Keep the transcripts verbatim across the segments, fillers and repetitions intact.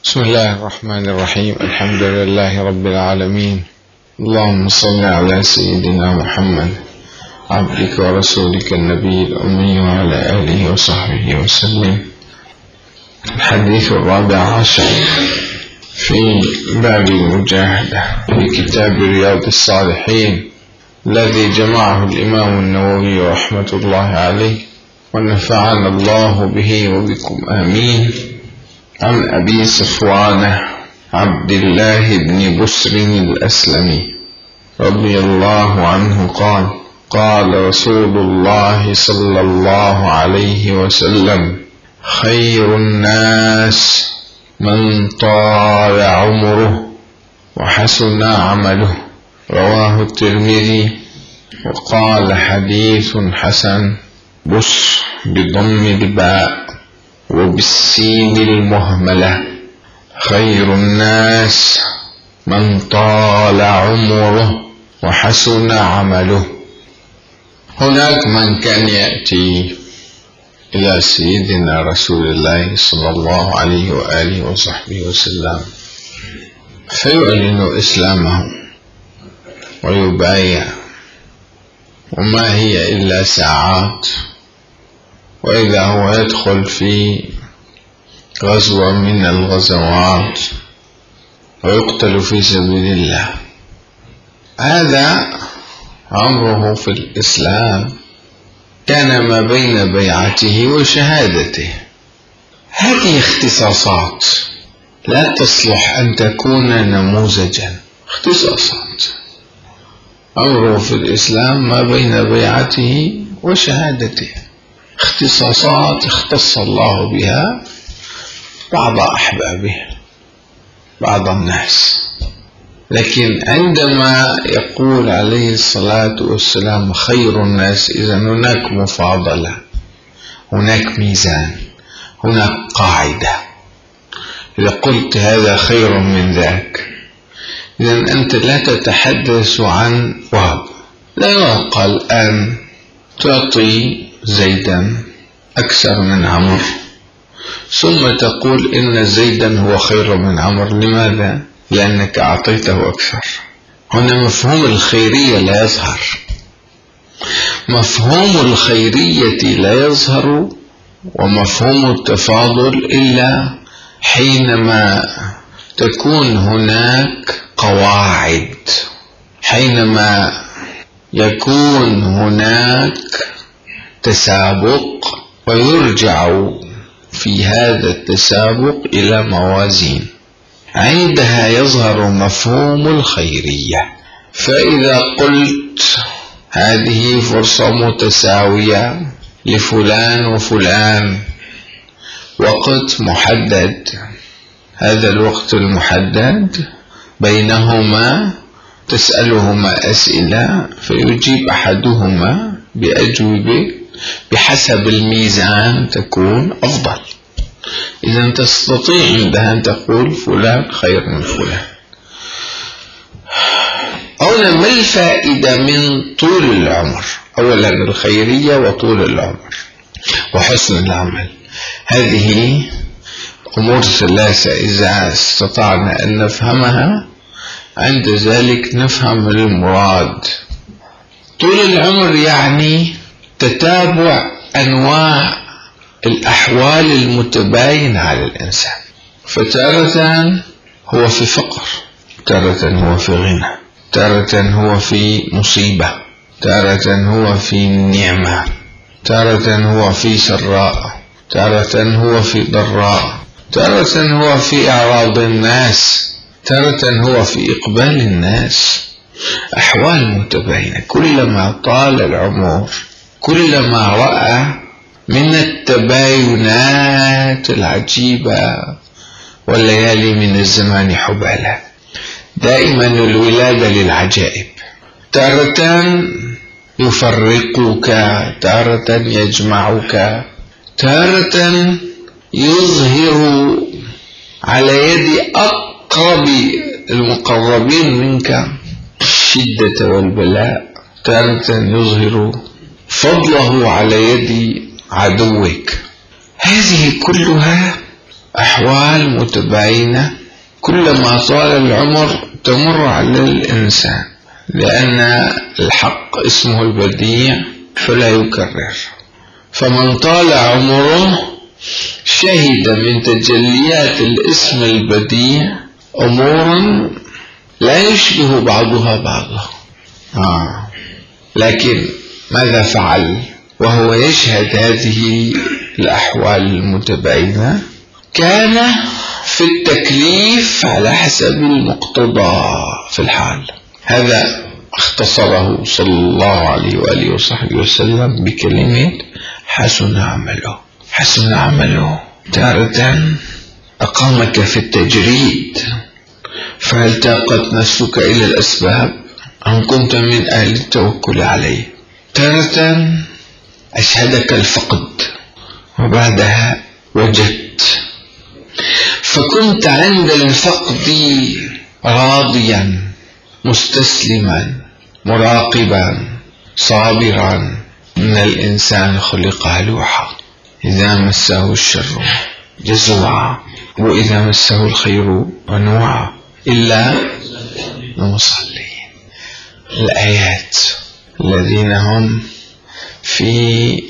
بسم الله الرحمن الرحيم. الحمد لله رب العالمين. اللهم صل على سيدنا محمد عبدك ورسولك النبي الأمي وعلى آله وصحبه وسلم. الحديث الرابع عشر في باب المجاهدة في كتاب رياض الصالحين الذي جمعه الإمام النووي رحمة الله عليه، ونفعنا الله به وبكم آمين. عن أبي صفوان عبد الله بن بسر الأسلمي رضي الله عنه قال: قال رسول الله صلى الله عليه وسلم: خير الناس من طال عمره وحسن عمله. رواه الترمذي وقال حديث حسن. بس بضم الباء وبالسين المهملة. خير الناس من طال عمره وحسن عمله. هناك من كان يأتي إلى سيدنا رسول الله صلى الله عليه وآله وصحبه وسلم فيعلن إسلامه ويبايع، وما هي إلا ساعات وإذا هو يدخل في غزوة من الغزوات ويقتل في سبيل الله. هذا عمره في الإسلام كان ما بين بيعته وشهادته. هذه اختصاصات لا تصلح أن تكون نموذجا، اختصاصات. عمره في الإسلام ما بين بيعته وشهادته، اختصاصات اختص الله بها بعض أحبابه، بعض الناس. لكن عندما يقول عليه الصلاة والسلام خير الناس، إذن هناك مفاضلة، هناك ميزان، هناك قاعدة. إذا قلت هذا خير من ذاك، إذن أنت لا تتحدث عن وهب. لا يعقل أن تعطي زيدا أكثر من عمر ثم تقول إن زيدا هو خير من عمر. لماذا؟ لأنك أعطيته أكثر. هنا مفهوم الخيرية لا يظهر. مفهوم الخيرية لا يظهر ومفهوم التفاضل إلا حينما تكون هناك قواعد، حينما يكون هناك تسابق ويرجع في هذا التسابق إلى موازين، عندها يظهر مفهوم الخيرية. فإذا قلت هذه فرصة متساوية لفلان وفلان، وقت محدد، هذا الوقت المحدد بينهما تسألهما أسئلة فيجيب أحدهما بأجوبة بحسب الميزان تكون أفضل. إذن تستطيع عندها أن تقول فلان خير من فلان. أولا، ما الفائدة من طول العمر؟ أولا الخيرية وطول العمر وحسن العمل. هذه أمور ثلاثة إذا استطعنا أن نفهمها، عند ذلك نفهم المراد. طول العمر يعني تتابع أنواع الأحوال المتباينة على الإنسان، فتارة هو في فقر، تارة هو في غنى، تارة هو في مصيبة، تارة هو في نعمة، تارة هو في سراء، تارة هو في ضراء، تارة هو في إعراض الناس، تارة هو في إقبال الناس. أحوال متباينة. كلما طال العمر كلما رأى من التباينات العجيبة والليالي من الزمان حبالة. دائما الولادة للعجائب، تارة يفرقك، تارة يجمعك، تارة يظهر على يد أقرب المقربين منك الشدة والبلاء، تارة يظهر فضله على يد عدوك. هذه كلها أحوال متباينة كلما طال العمر تمر على الإنسان، لأن الحق اسمه البديع فلا يكرر. فمن طال عمره شهد من تجليات الاسم البديع أمورا لا يشبه بعضها بعضا. آه. لكن ماذا فعل وهو يشهد هذه الأحوال المتباينة؟ كان في التكليف على حسب المقتضى في الحال. هذا اختصره صلى الله عليه وآله وصحبه وسلم بكلمة حسن عمله. حسن عمله تارة أقامك في التجريد، فهل تاقت نفسك إلى الأسباب أم كنت من أهل التوكل عليه؟ تارة أشهدك الفقد وبعدها وجدت، فكنت عند الفقد راضيا مستسلما مراقبا صابرا. إن الإنسان خلق هلوعا إذا مسه الشر جزوعا وإذا مسه الخير منوعا إلا المصلين. الآيات الذين هم في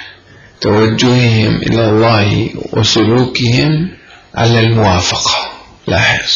توجههم إلى الله وسلوكهم على الموافقة. لاحظ،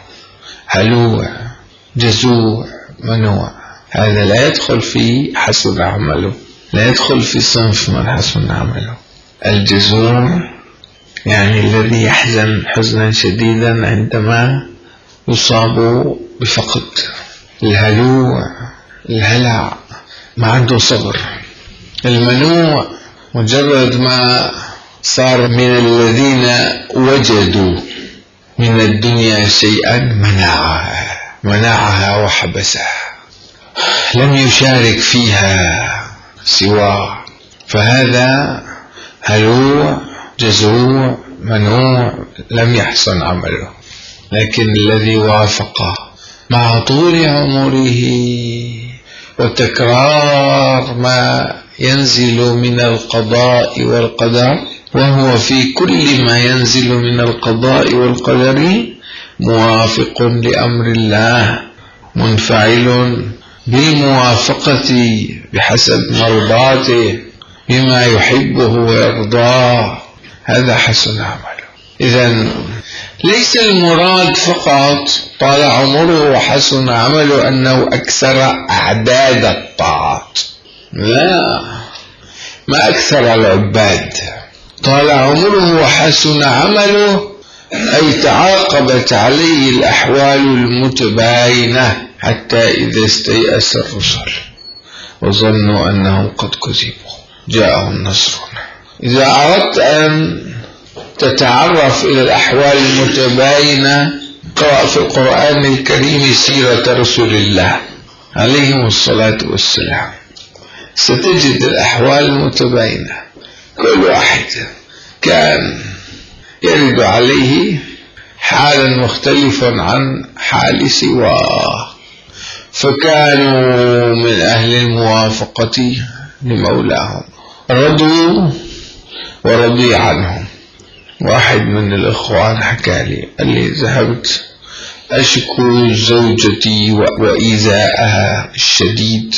هلوع جزوع منوع، هذا لا يدخل في حسن عمله، لا يدخل في صنف من حسن عمله. الجزوع يعني الذي يحزن حزنا شديدا عندما يصاب بفقد. الهلوع الهلع ما عنده صبر. المنوع مجرد ما صار من الذين وجدوا من الدنيا شيئا منعها منعها وحبسها، لم يشارك فيها سواه، فهذا هلوع جزوع منوع لم يحسن عمله. لكن الذي وافق مع طول عمره وتكرار ما ينزل من القضاء والقدر، وهو في كل ما ينزل من القضاء والقدر موافق لأمر الله، منفعل بالموافقة بحسب مرضاته بما يحبه ويرضاه، هذا حسن عمله. إذن ليس المراد فقط طال عمره وحسن عمله أنه أكثر أعداد الطاعات، لا، ما أكثر العباد. طال عمره وحسن عمله أي تعاقبت عليه الأحوال المتباينة حتى إذا استيأس الرسل وظنوا أنهم قد كذبوا جاءهم نصرنا. إذا أردت أن تتعرف إلى الأحوال المتباينة قرأ في القرآن الكريم سيرة رسول الله عليهم الصلاة والسلام، ستجد الأحوال المتباينة. كل واحد كان يرد عليه حالا مختلفا عن حال سواه، فكانوا من أهل الموافقة لمولاهم، رضوا ورضي عنهم. واحد من الإخوان حكى لي، قال لي ذهبت أشكو زوجتي وإيذاءها الشديد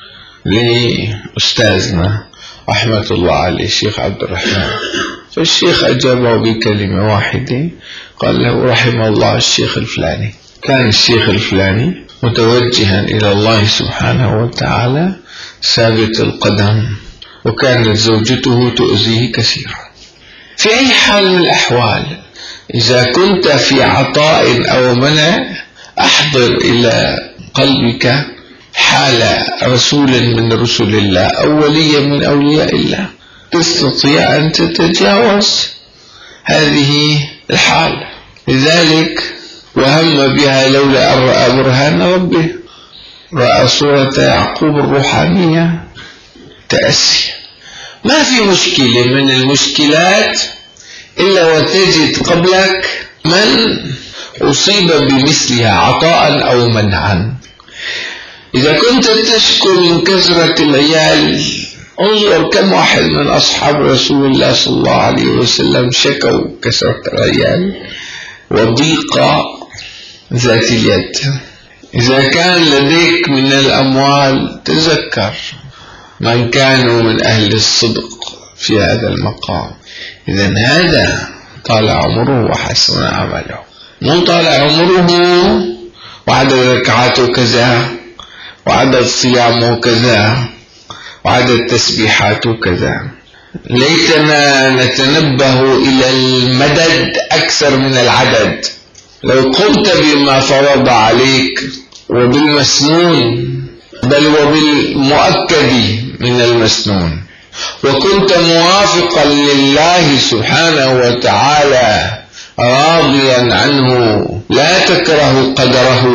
لأستاذنا رحمة الله عليه الشيخ عبد الرحمن، فالشيخ أجابه بكلمة واحدة، قال له رحم الله الشيخ الفلاني. كان الشيخ الفلاني متوجها إلى الله سبحانه وتعالى ثابت القدم، وكانت زوجته تؤذيه كثيرا. في أي حال من الأحوال إذا كنت في عطاء أو منع أحضر إلى قلبك حال رسول من رسل الله أو ولي من أولياء الله، تستطيع أن تتجاوز هذه الحال. لذلك وهم بها لولا أن رأى برهان ربه، رأى صورة يعقوب الروحانية، تأسي. ما في مشكلة من المشكلات إلا وتجد قبلك من أصيب بمثلها عطاء أو منعا. إذا كنت تشكو من كثرة العيال انظر كم واحد من أصحاب رسول الله صلى الله عليه وسلم شكوا كثرة العيال وضيق ذات اليد. إذا كان لديك من الأموال تذكر من كانوا من أهل الصدق في هذا المقام. إذن هذا طال عمره وحسن عمله، مو طال عمره وعدد ركعاته كذا وعدد صيامه كذا وعدد تسبيحاته كذا. ليتنا نتنبه إلى المدد أكثر من العدد. لو قمت بما فرض عليك وبالمسنون بل وبالمؤكد من المسنون وكنت موافقا لله سبحانه وتعالى راضيا عنه لا تكره قدره،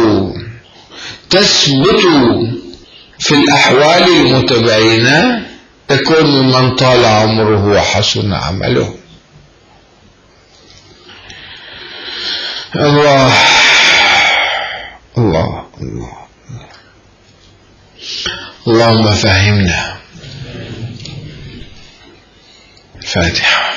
تثبت في الأحوال المتباينة، تكون ممن طال عمره وحسن عمله. الله الله الله اللهم فهمنا. الفاتحة.